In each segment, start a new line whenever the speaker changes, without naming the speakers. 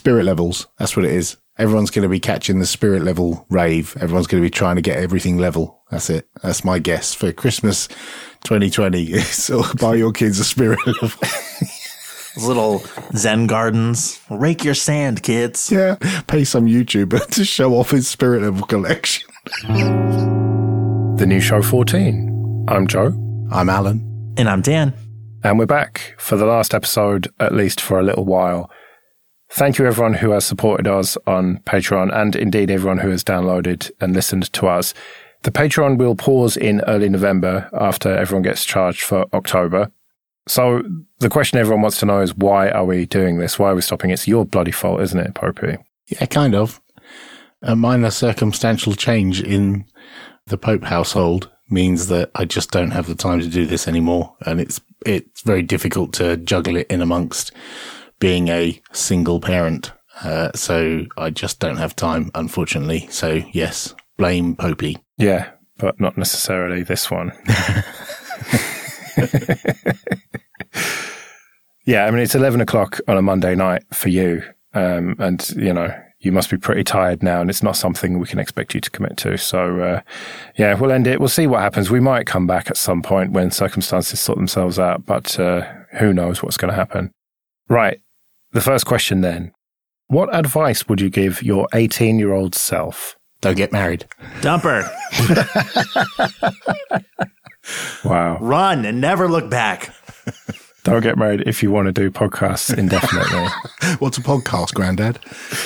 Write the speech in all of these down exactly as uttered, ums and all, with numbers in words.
Spirit levels. That's what it is. Everyone's going to be catching the spirit level rave. Everyone's going to be trying to get everything level. That's it. That's my guess for Christmas twenty twenty. So buy your kids a spirit level.
Little Zen gardens. Rake your sand, kids.
Yeah. Pay some YouTuber to show off his spirit level collection.
The new show fourteen. I'm Joe.
I'm Alan.
And I'm Dan.
And we're back for the last episode, at least for a little while. Thank you everyone who has supported us on Patreon and indeed everyone who has downloaded and listened to us. The Patreon will pause in early November after everyone gets charged for October. So the question everyone wants to know is, why are we doing this? Why are we stopping? It's your bloody fault, isn't it, Popey?
Yeah, kind of. A minor circumstantial change in the Pope household means that I just don't have the time to do this anymore. And it's it's very difficult to juggle it in amongst being a single parent. Uh, so I just don't have time, unfortunately. So yes, blame Popey.
Yeah, but not necessarily this one. Yeah, I mean, it's eleven o'clock on a Monday night for you. Um, and, you know, you must be pretty tired now, and it's not something we can expect you to commit to. So, uh, yeah, we'll end it. We'll see what happens. We might come back at some point when circumstances sort themselves out, but uh, who knows what's going to happen. Right. The first question then. What advice would you give your eighteen-year-old self?
Don't get married.
Dumper.
Wow.
Run and never look back.
Don't get married if you want to do podcasts indefinitely.
What's a podcast, Grandad?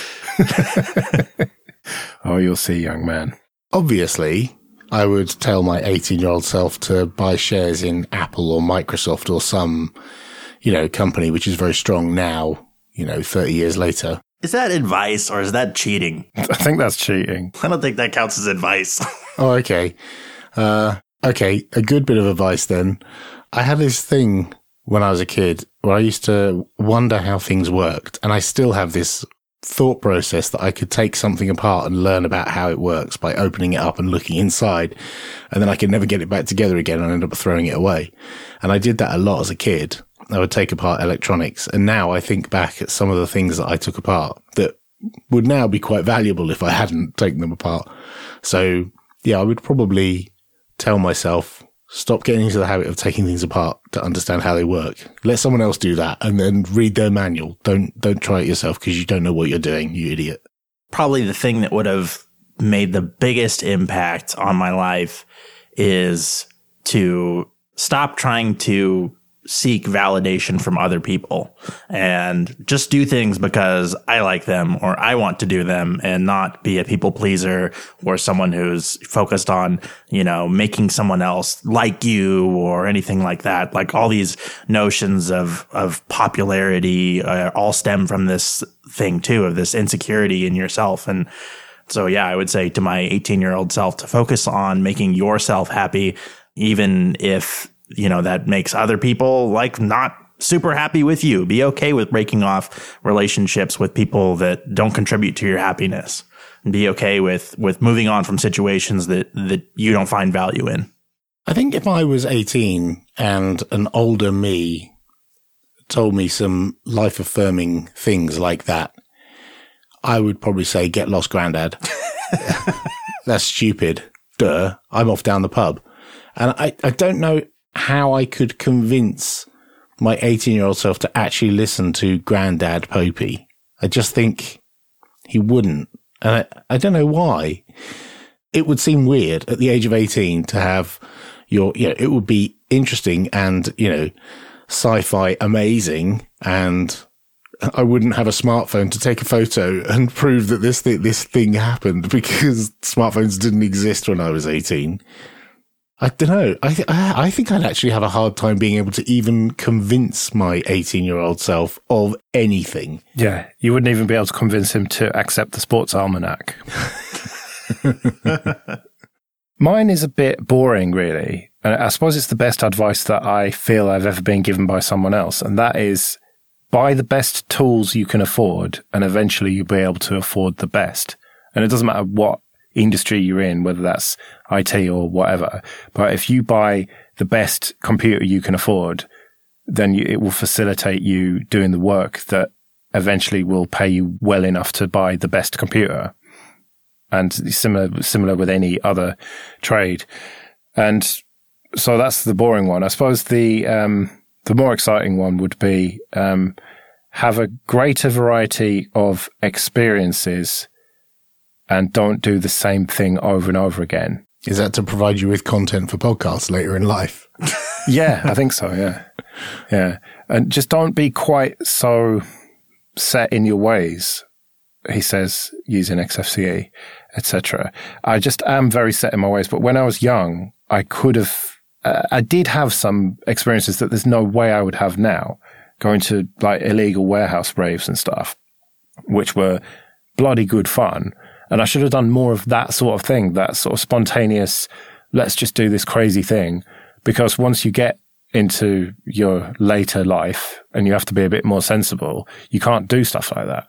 Oh, you'll see, young man.
Obviously, I would tell my eighteen-year-old self to buy shares in Apple or Microsoft or some, you know, company which is very strong now, you know, thirty years later.
Is that advice or is that cheating?
I think that's cheating.
I don't think that counts as advice.
Oh, okay. Uh, okay, a good bit of advice then. I had this thing when I was a kid where I used to wonder how things worked, and I still have this thought process that I could take something apart and learn about how it works by opening it up and looking inside, and then I could never get it back together again and end up throwing it away. And I did that a lot as a kid. I would take apart electronics, and now I think back at some of the things that I took apart that would now be quite valuable if I hadn't taken them apart. So yeah, I would probably tell myself, stop getting into the habit of taking things apart to understand how they work. Let someone else do that and then read their manual. Don't, don't try it yourself because you don't know what you're doing, you idiot.
Probably the thing that would have made the biggest impact on my life is to stop trying to seek validation from other people and just do things because I like them or I want to do them, and not be a people pleaser or someone who's focused on, you know, making someone else like you or anything like that. Like all these notions of, of popularity uh, all stem from this thing too, of this insecurity in yourself. And so, yeah, I would say to my eighteen year old self to focus on making yourself happy, even if, you know, that makes other people like not super happy with you. Be okay with breaking off relationships with people that don't contribute to your happiness, and be okay with, with moving on from situations that, that you don't find value in.
I think if I was eighteen and an older me told me some life affirming things like that, I would probably say, get lost, Grandad. That's stupid. Duh. I'm off down the pub. And I, I don't know how I could convince my eighteen-year-old self to actually listen to Grandad Popey. I just think he wouldn't. And I, I don't know why. It would seem weird at the age of eighteen to have your, you know, it would be interesting and, you know, sci-fi amazing, and I wouldn't have a smartphone to take a photo and prove that this thing, this thing happened, because smartphones didn't exist when I was eighteen. I don't know. I, th- I think I'd actually have a hard time being able to even convince my eighteen-year-old self of anything.
Yeah, you wouldn't even be able to convince him to accept the sports almanac. Mine is a bit boring, really. And I suppose it's the best advice that I feel I've ever been given by someone else. And that is, buy the best tools you can afford, and eventually you'll be able to afford the best. And it doesn't matter what industry you're in, whether that's I T or whatever. But if you buy the best computer you can afford, then you, it will facilitate you doing the work that eventually will pay you well enough to buy the best computer. And similar, similar with any other trade. And so that's the boring one. I suppose the, um, the more exciting one would be, um, have a greater variety of experiences and don't do the same thing over and over again.
Is that to provide you with content for podcasts later in life?
Yeah, I think so. Yeah. Yeah. And just don't be quite so set in your ways, he says, using X F C E, et cetera. I just am very set in my ways. But when I was young, I could have, uh, I did have some experiences that there's no way I would have now, going to like illegal warehouse raves and stuff, which were bloody good fun. And I should have done more of that sort of thing, that sort of spontaneous, let's just do this crazy thing. Because once you get into your later life and you have to be a bit more sensible, you can't do stuff like that.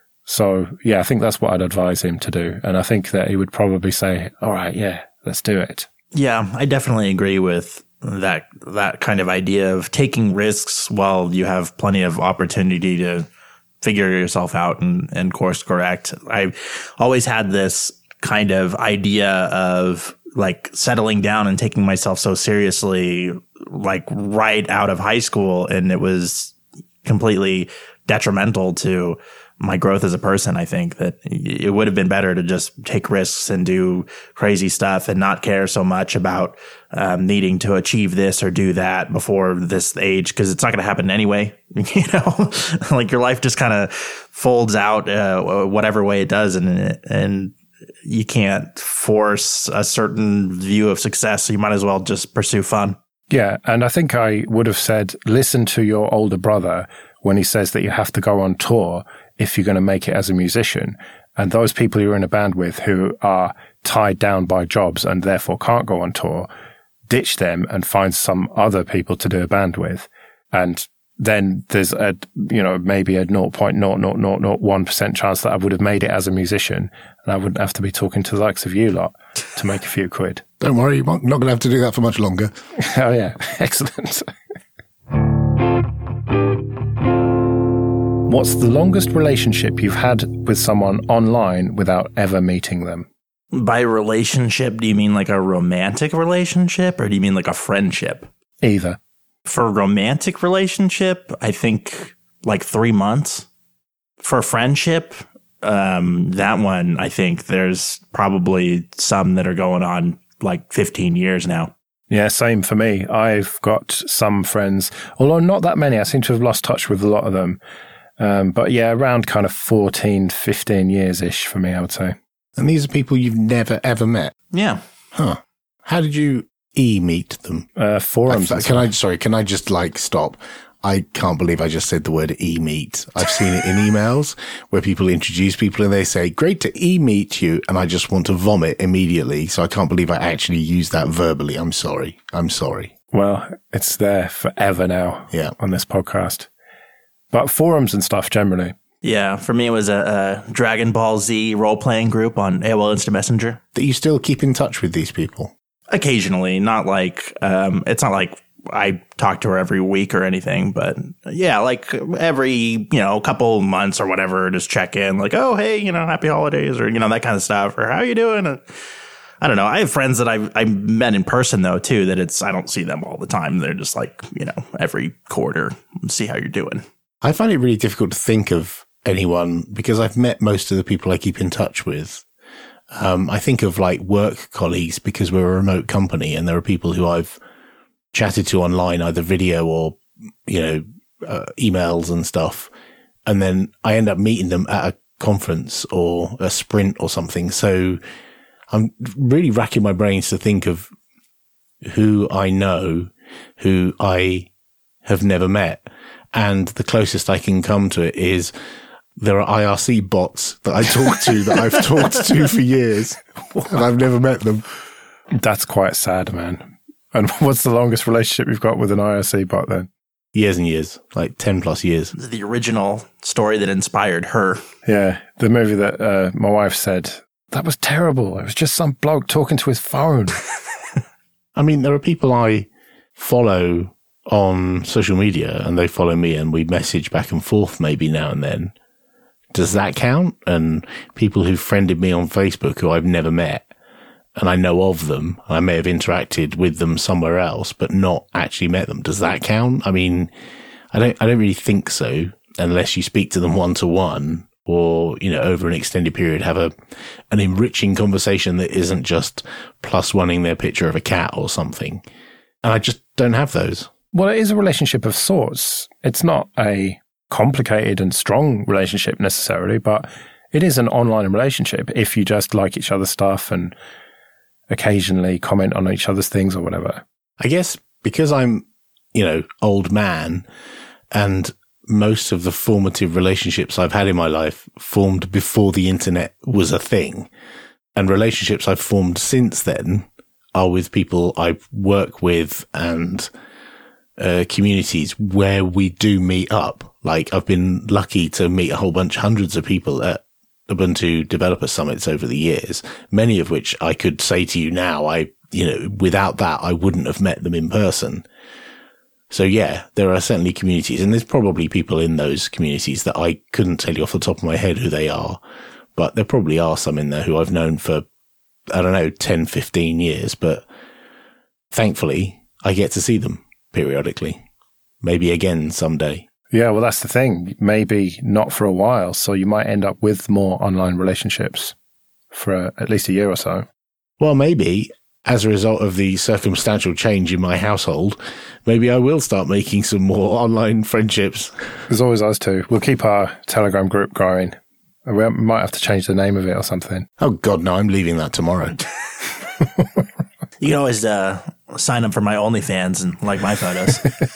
So, yeah, I think that's what I'd advise him to do. And I think that he would probably say, all right, yeah, let's do it.
Yeah, I definitely agree with that that kind of idea of taking risks while you have plenty of opportunity to figure yourself out and, and course correct. I always had this kind of idea of like settling down and taking myself so seriously, like right out of high school. And it was completely detrimental to my growth as a person. I think that it would have been better to just take risks and do crazy stuff and not care so much about um, needing to achieve this or do that before this age, because it's not going to happen anyway. You know, like your life just kind of folds out uh, whatever way it does, and and you can't force a certain view of success. So you might as well just pursue fun.
Yeah, and I think I would have said, listen to your older brother when he says that you have to go on tour if you're going to make it as a musician. And those people you're in a band with who are tied down by jobs and therefore can't go on tour, ditch them and find some other people to do a band with. And then there's a, you know, maybe a zero point zero zero zero zero one percent chance that I would have made it as a musician and I wouldn't have to be talking to the likes of you lot to make a few quid.
Don't worry, you're not going to have to do that for much longer.
Oh, yeah. Excellent. What's the longest relationship you've had with someone online without ever meeting them?
By relationship, do you mean like a romantic relationship or do you mean like a friendship?
Either.
For a romantic relationship, I think like three months. For friendship, um, that one, I think there's probably some that are going on like fifteen years now.
Yeah, same for me. I've got some friends, although not that many. I seem to have lost touch with a lot of them. Um, but yeah, around kind of fourteen, fifteen years-ish for me, I would say.
And these are people you've never, ever met?
Yeah.
Huh. How did you e-meet them?
Uh, forums.
I, can I, sorry, can I just like stop? I can't believe I just said the word e-meet. I've seen it in emails where people introduce people and they say, great to e-meet you. And I just want to vomit immediately. So I can't believe I actually used that verbally. I'm sorry. I'm sorry.
Well, it's there forever now.
Yeah.
On this podcast. But forums and stuff generally.
Yeah, for me it was a, a Dragon Ball Z role-playing group on A O L Instant Messenger.
That you still keep in touch with these people?
Occasionally, not like, um, it's not like I talk to her every week or anything, but yeah, like every, you know, couple months or whatever, just check in like, oh, hey, you know, happy holidays or, you know, that kind of stuff, or how you doing? And I don't know. I have friends that I've, I met in person though, too, that it's, I don't see them all the time. They're just like, you know, every quarter, see how you're doing.
I find it really difficult to think of anyone because I've met most of the people I keep in touch with. Um, I think of like work colleagues because we're a remote company and there are people who I've chatted to online, either video or, you know, uh, emails and stuff. And then I end up meeting them at a conference or a sprint or something. So I'm really racking my brains to think of who I know, who I have never met. And the closest I can come to it is there are I R C bots that I talk to that I've talked to for years and I've never met them.
That's quite sad, man. And what's the longest relationship you've got with an I R C bot then?
Years and years, like ten plus years.
The original story that inspired her.
Yeah, the movie that uh, my wife said, that was terrible. It was just some bloke talking to his phone.
I mean, there are people I follow on social media and they follow me and we message back and forth maybe now and then, does that count? And people who friended me on Facebook who I've never met and I know of them, I may have interacted with them somewhere else, but not actually met them. Does that count? I mean, I don't, I don't really think so, unless you speak to them one to one or, you know, over an extended period, have a, an enriching conversation that isn't just plus oneing their picture of a cat or something. And I just don't have those.
Well, it is a relationship of sorts. It's not a complicated and strong relationship necessarily, but it is an online relationship if you just like each other's stuff and occasionally comment on each other's things or whatever.
I guess because I'm, you know, old man and most of the formative relationships I've had in my life formed before the internet was a thing. And relationships I've formed since then are with people I work with and uh, communities where we do meet up. Like I've been lucky to meet a whole bunch, hundreds of people at Ubuntu developer summits over the years, many of which I could say to you now, I, you know, without that, I wouldn't have met them in person. So yeah, there are certainly communities, and there's probably people in those communities that I couldn't tell you off the top of my head who they are, but there probably are some in there who I've known for, I don't know, ten, fifteen years, but thankfully I get to see them periodically, maybe again someday.
Yeah, well, that's the thing. Maybe not for a while, so you might end up with more online relationships for uh, at least a year or so.
Well, maybe. As a result of the circumstantial change in my household, maybe I will start making some more online friendships.
There's always us two. We'll keep our Telegram group growing. We might have to change the name of it or something.
Oh, God, no, I'm leaving that tomorrow.
You can always uh, sign up for my OnlyFans and like my photos.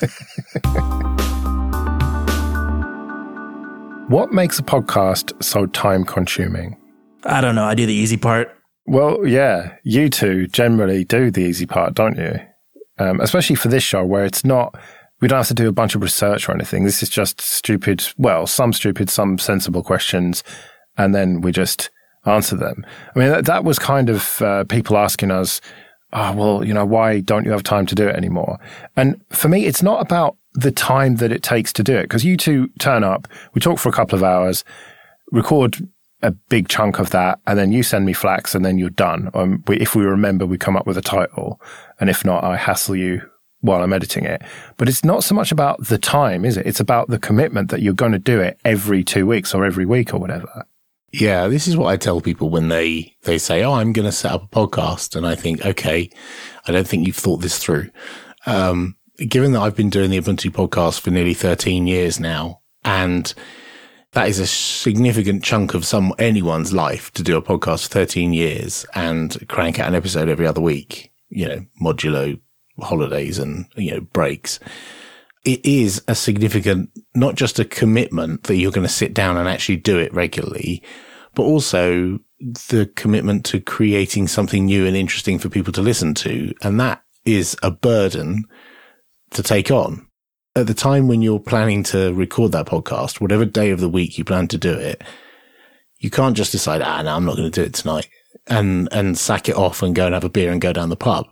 What makes a podcast so time-consuming?
I don't know. I do the easy part.
Well, yeah, you two generally do the easy part, don't you? Um, especially for this show where it's not, we don't have to do a bunch of research or anything. This is just stupid, well, some stupid, some sensible questions, and then we just answer them. I mean, that, that was kind of uh, people asking us, oh, well, you know, why don't you have time to do it anymore? And for me, it's not about the time that it takes to do it, because you two turn up, we talk for a couple of hours, record a big chunk of that, and then you send me flax, and then you're done. Um, we, if we remember, we come up with a title, and if not, I hassle you while I'm editing it. But it's not so much about the time, is it? It's about the commitment that you're going to do it every two weeks or every week or whatever.
Yeah, this is what I tell people when they, they say, oh, I'm going to set up a podcast. And I think, okay, I don't think you've thought this through. Um, given that I've been doing the Ubuntu podcast for nearly thirteen years now, and that is a significant chunk of some anyone's life to do a podcast for thirteen years and crank out an episode every other week, you know, modulo holidays and, you know, breaks. It is a significant, not just a commitment that you're going to sit down and actually do it regularly, but also the commitment to creating something new and interesting for people to listen to. And that is a burden to take on. At the time when you're planning to record that podcast, whatever day of the week you plan to do it, you can't just decide, ah, no, I'm not going to do it tonight and, and sack it off and go and have a beer and go down the pub.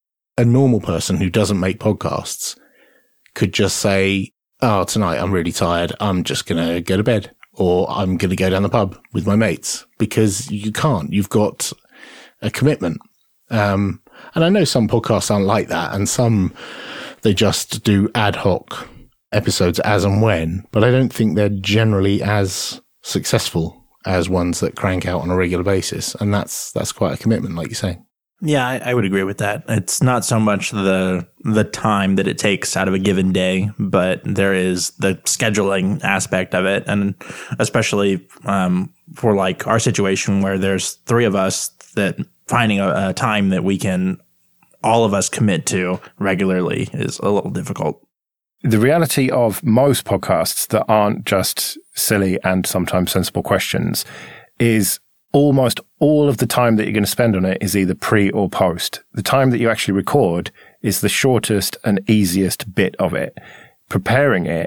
A normal person who doesn't make podcasts could just say, oh, tonight I'm really tired. I'm just going to go to bed, or I'm going to go down the pub with my mates, because you can't. You've got a commitment. Um, and I know some podcasts aren't like that, and some, they just do ad hoc episodes as and when, but I don't think they're generally as successful as ones that crank out on a regular basis. And that's, that's quite a commitment, like you say.
Yeah, I, I would agree with that. It's not so much the the time that it takes out of a given day, but there is the scheduling aspect of it. And especially um, for like our situation where there's three of us, that finding a, a time that we can all of us commit to regularly is a little difficult.
The reality of most podcasts that aren't just silly and sometimes sensible questions is almost all of the time that you're going to spend on it is either pre or post. The time that you actually record is the shortest and easiest bit of it. Preparing it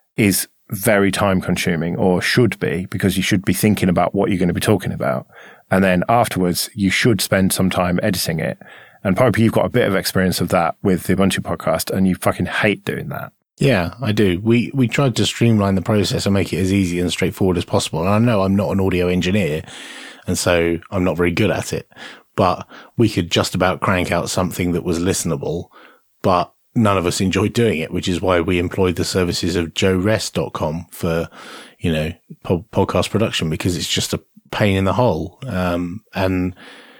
is very time consuming, or should be, because you should be thinking about what you're going to be talking about. And then afterwards, you should spend some time editing it. And Popey, you've got a bit of experience of that with the Ubuntu podcast, and you fucking hate doing that.
Yeah, I do. We we tried to streamline the process and make it as easy and straightforward as possible. And I know I'm not an audio engineer, and so I'm not very good at it. But we could just about crank out something that was listenable, but none of us enjoyed doing it, which is why we employed the services of joe rest dot com for, you know, po- podcast production, because it's just a pain in the hole. Um, and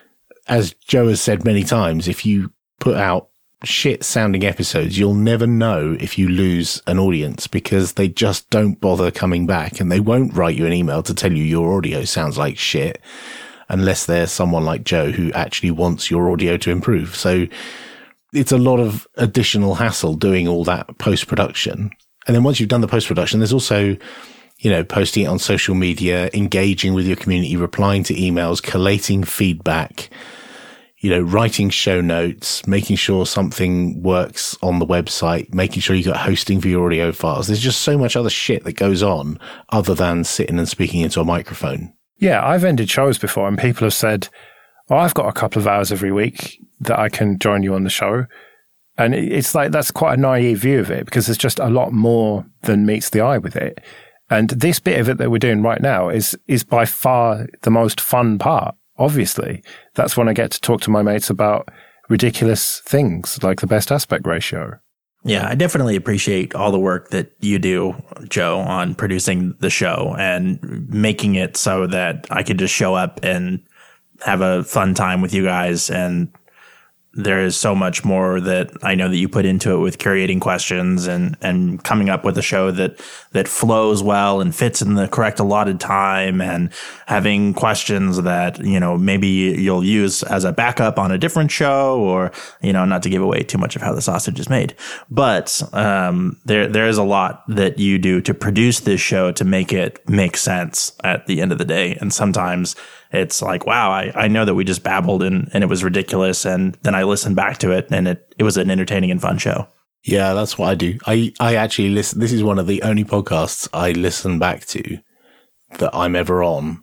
as Joe has said many times, if you put out shit sounding episodes, you'll never know if you lose an audience, because they just don't bother coming back, and they won't write you an email to tell you your audio sounds like shit unless there's someone like Joe who actually wants your audio to improve. So it's a lot of additional hassle doing all that post-production. And then once you've done the post-production, there's also, you know, posting it on social media, engaging with your community, replying to emails, collating feedback, you know, writing show notes, making sure something works on the website, making sure you got hosting for your audio files. There's just so much other shit that goes on other than sitting and speaking into a microphone.
Yeah, I've ended shows before and people have said, oh, I've got a couple of hours every week that I can join you on the show. And it's like, that's quite a naive view of it, because there's just a lot more than meets the eye with it. And this bit of it that we're doing right now is is by far the most fun part. Obviously, that's when I get to talk to my mates about ridiculous things like the best aspect ratio.
Yeah, I definitely appreciate all the work that you do, Joe, on producing the show and making it so that I could just show up and have a fun time with you guys. And there is so much more that I know that you put into it with curating questions and, and coming up with a show that, that flows well and fits in the correct allotted time, and having questions that, you know, maybe you'll use as a backup on a different show, or, you know, not to give away too much of how the sausage is made. But, um, there, there is a lot that you do to produce this show to make it make sense at the end of the day. And sometimes it's like, wow, I, I know that we just babbled and, and it was ridiculous. And then I listened back to it and it, it was an entertaining and fun show.
Yeah, that's what I do. I, I actually listen. This is one of the only podcasts I listen back to that I'm ever on.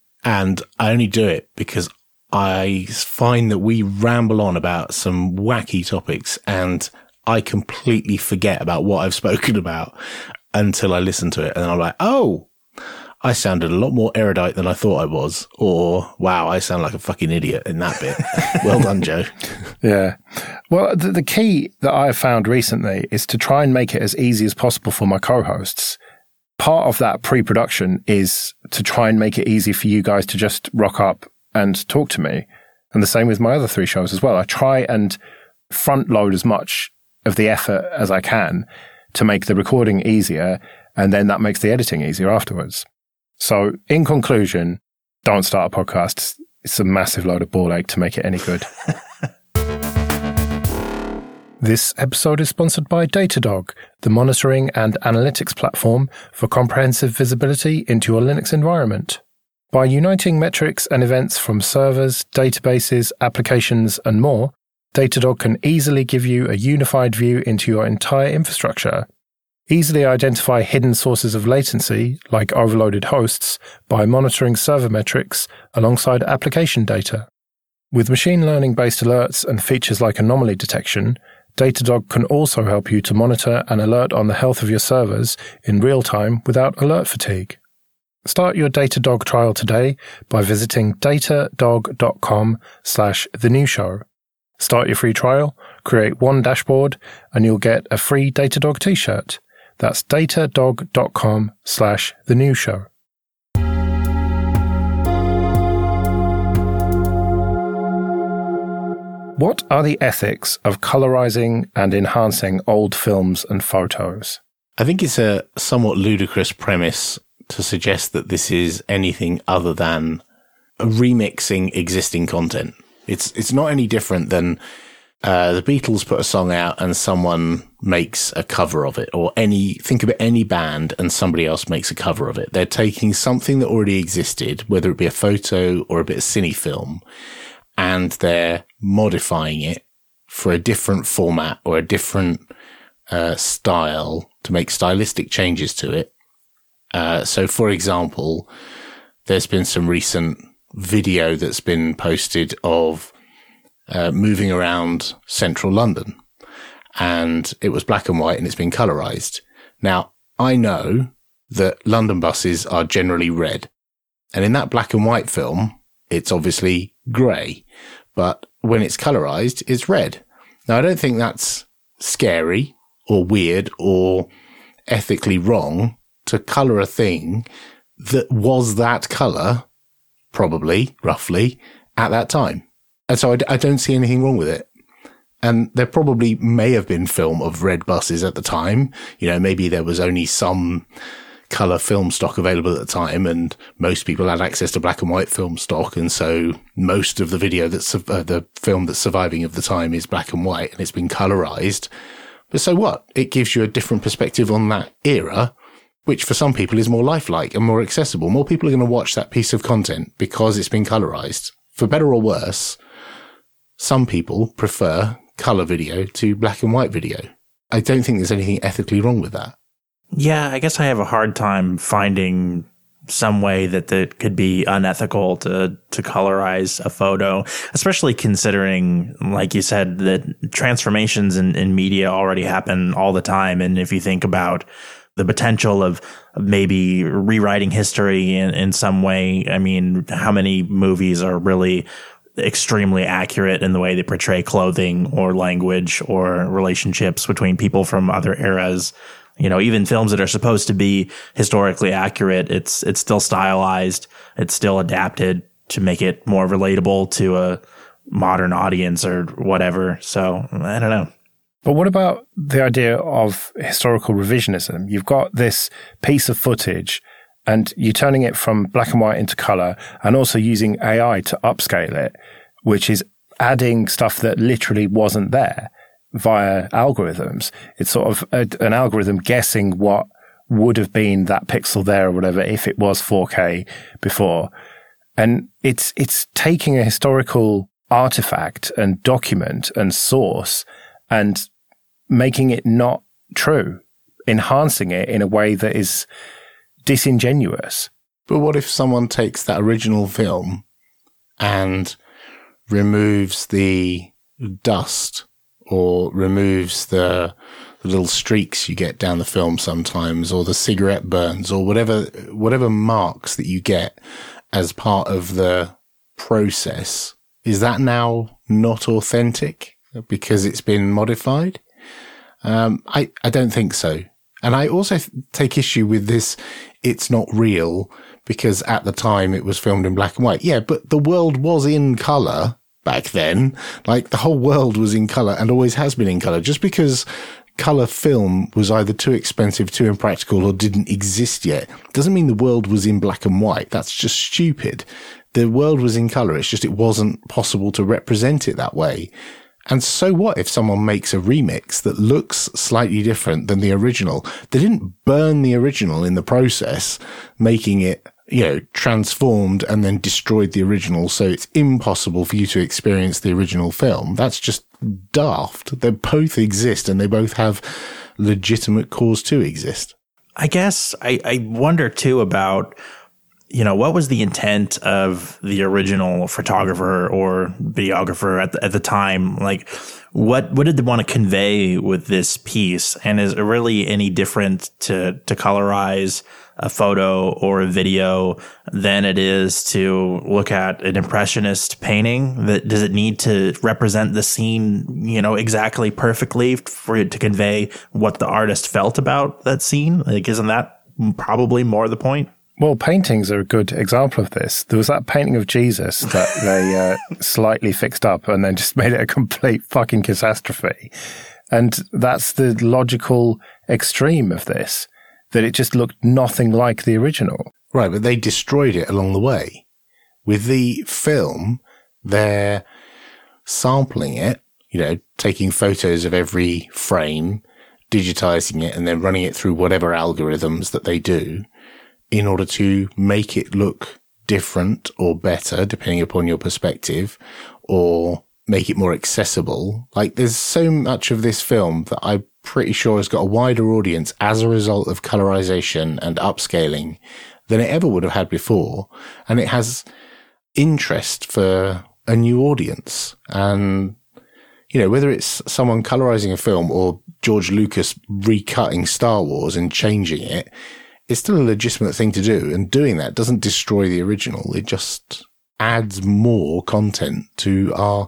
And I only do it because I find that we ramble on about some wacky topics and I completely forget about what I've spoken about until I listen to it. And then I'm like, oh, I sounded a lot more erudite than I thought I was, or wow, I sound like a fucking idiot in that bit. Well done, Joe.
Yeah. Well, the, the key that I've found recently is to try and make it as easy as possible for my co-hosts. Part of that pre-production is to try and make it easy for you guys to just rock up and talk to me. And the same with my other three shows as well. I try and front load as much of the effort as I can to make the recording easier, and then that makes the editing easier afterwards. So, in conclusion, don't start a podcast. It's a massive load of ball ache to make it any good. This episode is sponsored by Datadog, the monitoring and analytics platform for comprehensive visibility into your Linux environment. By uniting metrics and events from servers, databases, applications, and more, Datadog can easily give you a unified view into your entire infrastructure. Easily identify hidden sources of latency, like overloaded hosts, by monitoring server metrics alongside application data. With machine learning-based alerts and features like anomaly detection, Datadog can also help you to monitor and alert on the health of your servers in real time without alert fatigue. Start your Datadog trial today by visiting datadog.com slash the new show. Start your free trial, create one dashboard, and you'll get a free Datadog t-shirt. That's datadog.com slash the new show. What are the ethics of colorizing and enhancing old films and photos?
I think it's a somewhat ludicrous premise to suggest that this is anything other than remixing existing content. It's it's not any different than uh, the Beatles put a song out and someone makes a cover of it, or any, think of any band and somebody else makes a cover of it. They're taking something that already existed, whether it be a photo or a bit of cine film, and they're modifying it for a different format or a different uh, style to make stylistic changes to it. Uh, so, for example, there's been some recent video that's been posted of uh, moving around central London, and it was black and white and it's been colorized. Now, I know that London buses are generally red, and in that black and white film, it's obviously grey, but when it's colorized, it's red. Now, I don't think that's scary or weird or ethically wrong to colour a thing that was that colour, probably, roughly, at that time. And so I, I don't see anything wrong with it. And there probably may have been film of red buses at the time. You know, maybe there was only some colour film stock available at the time, and most people had access to black and white film stock. And so most of the video that's, uh, the film that's surviving of the time is black and white and it's been colorized. But so what? It gives you a different perspective on that era, which for some people is more lifelike and more accessible. More people are going to watch that piece of content because it's been colorized. For better or worse, some people prefer color video to black and white video. I don't think there's anything ethically wrong with that.
Yeah, I guess I have a hard time finding some way that that could be unethical to to colorize a photo, especially considering, like you said, that transformations in, in media already happen all the time. And if you think about the potential of maybe rewriting history in, in some way, I mean, how many movies are really extremely accurate in the way they portray clothing or language or relationships between people from other eras? You know, even films that are supposed to be historically accurate, it's it's still stylized, it's still adapted to make it more relatable to a modern audience or whatever. So I don't know.
But what about the idea of historical revisionism? You've got this piece of footage and you're turning it from black and white into color, and also using A I to upscale it, which is adding stuff that literally wasn't there via algorithms. It's sort of a, an algorithm guessing what would have been that pixel there or whatever if it was four K before. And it's it's taking a historical artifact and document and source and making it not true, enhancing it in a way that is disingenuous.
But what if someone takes that original film and removes the dust or removes the, the little streaks you get down the film sometimes, or the cigarette burns, or whatever whatever marks that you get as part of the process? Is that now not authentic because it's been modified? Um, I, I don't think so. And I also th- take issue with this, it's not real, because at the time it was filmed in black and white. Yeah, but the world was in colour back then. Like, the whole world was in colour and always has been in colour. Just because colour film was either too expensive, too impractical, or didn't exist yet, doesn't mean the world was in black and white. That's just stupid. The world was in colour. It's just it wasn't possible to represent it that way. And so what if someone makes a remix that looks slightly different than the original? They didn't burn the original in the process, making it, you know, transformed and then destroyed the original, so it's impossible for you to experience the original film. That's just daft. They both exist and they both have legitimate cause to exist.
I guess I, I wonder too about, you know, what was the intent of the original photographer or videographer at the, at the time? Like, what what did they want to convey with this piece? And is it really any different to to colorize a photo or a video than it is to look at an impressionist painting? That does it need to represent the scene, you know, exactly perfectly for it to convey what the artist felt about that scene? Like, isn't that probably more the point?
Well, paintings are a good example of this. There was that painting of Jesus that they uh, slightly fixed up and then just made it a complete fucking catastrophe. And that's the logical extreme of this, that it just looked nothing like the original.
Right, but they destroyed it along the way. With the film, they're sampling it, you know, taking photos of every frame, digitizing it, and then running it through whatever algorithms that they do, in order to make it look different or better, depending upon your perspective, or make it more accessible. Like, there's so much of this film that I'm pretty sure has got a wider audience as a result of colorization and upscaling than it ever would have had before. And it has interest for a new audience. And, you know, whether it's someone colorizing a film or George Lucas recutting Star Wars and changing it, it's still a legitimate thing to do. And doing that doesn't destroy the original. It just adds more content to our,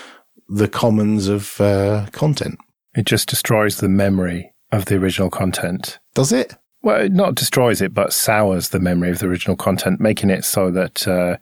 the commons of uh, content.
It just destroys the memory of the original content.
Does it?
Well, it not destroys it, but sours the memory of the original content, making it so that uh,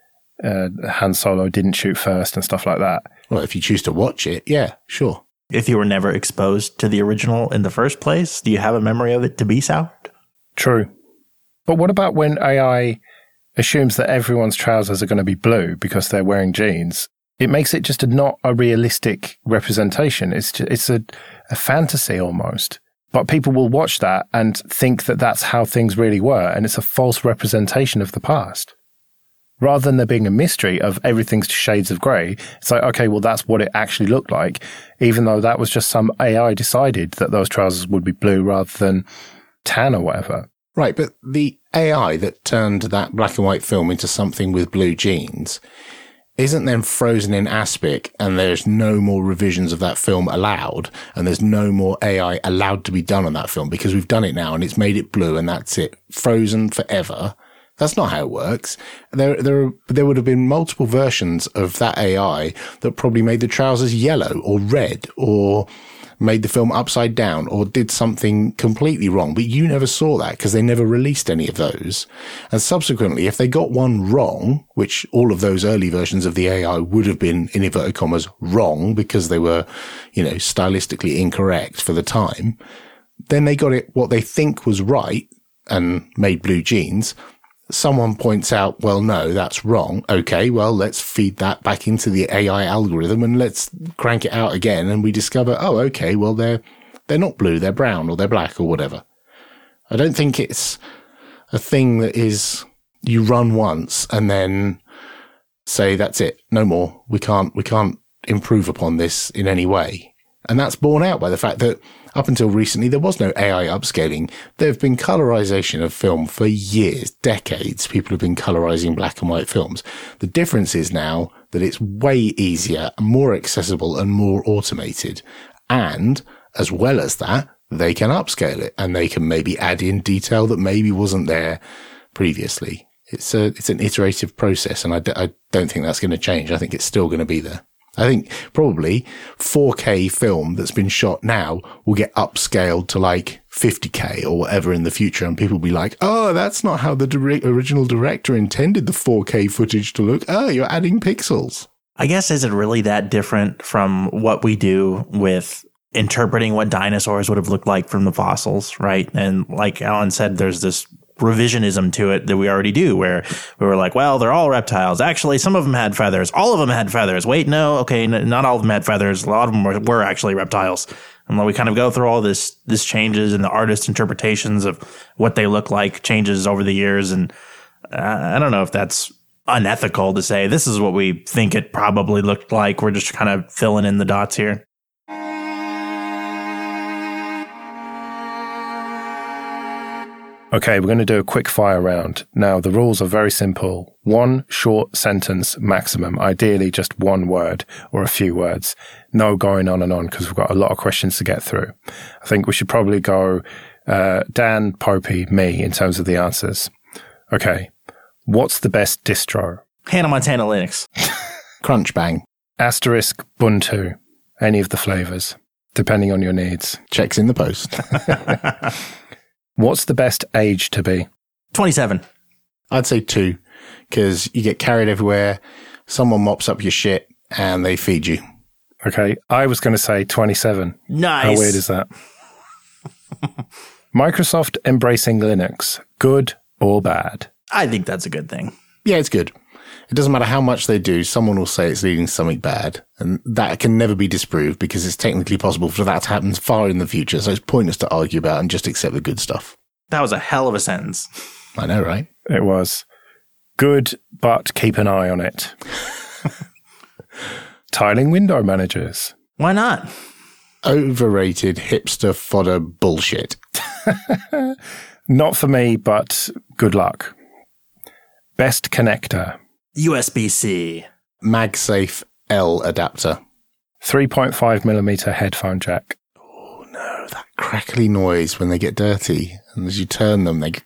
uh, Han Solo didn't shoot first and stuff like that.
Well, if you choose to watch it, yeah, sure.
If you were never exposed to the original in the first place, do you have a memory of it to be soured?
True. But what about when A I assumes that everyone's trousers are going to be blue because they're wearing jeans? It makes it just a, not a realistic representation. It's just, it's a, a fantasy almost. But people will watch that and think that that's how things really were, and it's a false representation of the past. Rather than there being a mystery of everything's shades of grey, it's like, okay, well, that's what it actually looked like, even though that was just some A I decided that those trousers would be blue rather than tan or whatever.
Right, but the A I that turned that black and white film into something with blue jeans isn't then frozen in aspic, and there's no more revisions of that film allowed, and there's no more A I allowed to be done on that film because we've done it now and it's made it blue and that's it. Frozen forever. That's not how it works. There, there, there would have been multiple versions of that A I that probably made the trousers yellow or red or made the film upside down or did something completely wrong. But you never saw that because they never released any of those. And subsequently, if they got one wrong, which all of those early versions of the A I would have been, in inverted commas, wrong because they were, you know, stylistically incorrect for the time, then they got it what they think was right and made blue jeans. Someone points out, well, no, that's wrong. Okay, well, let's feed that back into the A I algorithm and let's crank it out again. And we discover, oh, okay, well, they're, they're not blue, they're brown or they're black or whatever. I don't think it's a thing that is you run once and then say, that's it, no more. We can't, we can't improve upon this in any way. And that's borne out by the fact that up until recently, there was no A I upscaling. There have been colorization of film for years, decades. People have been colorizing black and white films. The difference is now that it's way easier, more accessible and more automated. And as well as that, they can upscale it and they can maybe add in detail that maybe wasn't there previously. It's a, it's an iterative process. And I, d- I don't think that's going to change. I think it's still going to be there. I think probably four K film that's been shot now will get upscaled to like fifty K or whatever in the future. And people will be like, oh, that's not how the dire- original director intended the four K footage to look. Oh, you're adding pixels.
I guess, is it really that different from what we do with interpreting what dinosaurs would have looked like from the fossils, right? And like Alan said, there's this revisionism to it that we already do, where we were like, well, they're all reptiles. Actually, some of them had feathers. All of them had feathers. Wait, no, okay, n- not all of them had feathers. A lot of them were, were actually reptiles. And when we kind of go through all this, this changes and the artist interpretations of what they look like changes over the years. And uh, I don't know if that's unethical to say this is what we think it probably looked like. We're just kind of filling in the dots here.
Okay, we're going to do a quick fire round. Now, the rules are very simple. One short sentence maximum, ideally just one word or a few words. No going on and on because we've got a lot of questions to get through. I think we should probably go uh, Dan, Popey, me in terms of the answers. Okay, what's the best distro?
Hannah Montana Linux.
Crunch Bang.
Asterisk Ubuntu. Any of the flavors, depending on your needs.
Checks in the post.
What's the best age to be?
twenty-seven.
I'd say two, because you get carried everywhere. Someone mops up your shit and they feed you.
Okay, I was going to say twenty-seven.
Nice.
How weird is that? Microsoft embracing Linux, good or bad?
I think that's a good thing.
Yeah, it's good. It doesn't matter how much they do, someone will say it's leading to something bad. And that can never be disproved because it's technically possible for that to happen far in the future. So it's pointless to argue about and just accept the good stuff.
That was a hell of a sentence.
I know, right?
It was. Good, but keep an eye on it. Tiling window managers.
Why not?
Overrated hipster fodder bullshit.
Not for me, but good luck. Best connector.
U S B C.
MagSafe L adapter.
three point five millimeter headphone jack.
Oh no, that crackly noise when they get dirty. And as you turn them, they...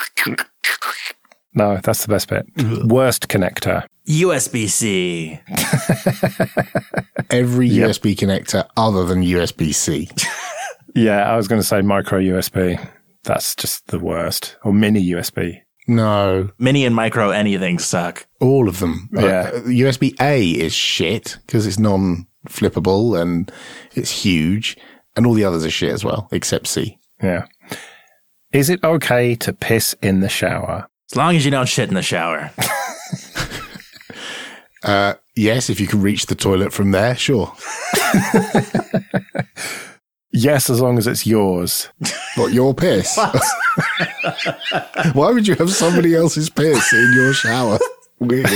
No, that's the best bit. Worst connector.
U S B C.
Every
Yep.
U S B connector other than U S B C.
Yeah, I was going to say micro U S B. That's just the worst. Or mini U S B.
No,
Mini and micro anything suck.
all of them.
Yeah.
Uh, U S B A is shit because it's non-flippable and it's huge. And all the others are shit as well, except C.
Yeah. Is it okay to piss in the shower?
As long as you don't shit in the shower.
Uh, yes, if you can reach the toilet from there, sure.
Yes, as long as it's yours.
What, your piss? Why would you have somebody else's piss in your shower? Weird.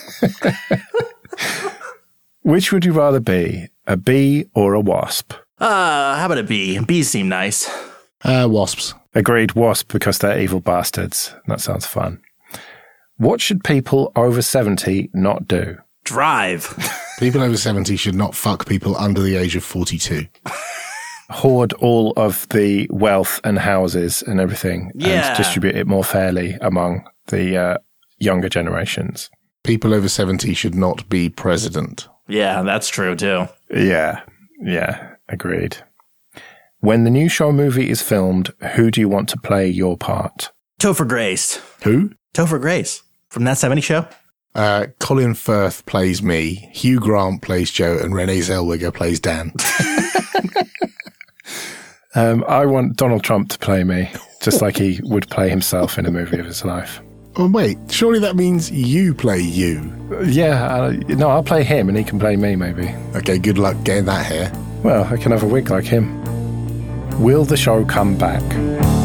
Which would you rather be, a bee or a wasp?
Uh, how about a bee? Bees seem nice.
Uh, wasps.
Agreed, wasp, because they're evil bastards. That sounds fun. What should people over seventy not do?
Drive.
People over seventy should not fuck people under the age of forty-two.
Hoard all of the wealth and houses and everything
Yeah.
and distribute it more fairly among the uh, younger generations.
People over seventy should not be president.
Yeah, that's true too.
Yeah, yeah, agreed. When the new show movie is filmed, who do you want to play your part?
Topher Grace.
Who?
Topher Grace. From That seventies Show?
Uh, Colin Firth plays me, Hugh Grant plays Joe, and Renee Zellweger plays Dan.
Um, I want Donald Trump to play me, just like he would play himself in a movie of his life.
Oh, wait, surely that means you play you.
Yeah, uh, no, I'll play him and he can play me, maybe.
Okay, good luck getting that hair.
Well, I can have a wig like him. Will the show come back?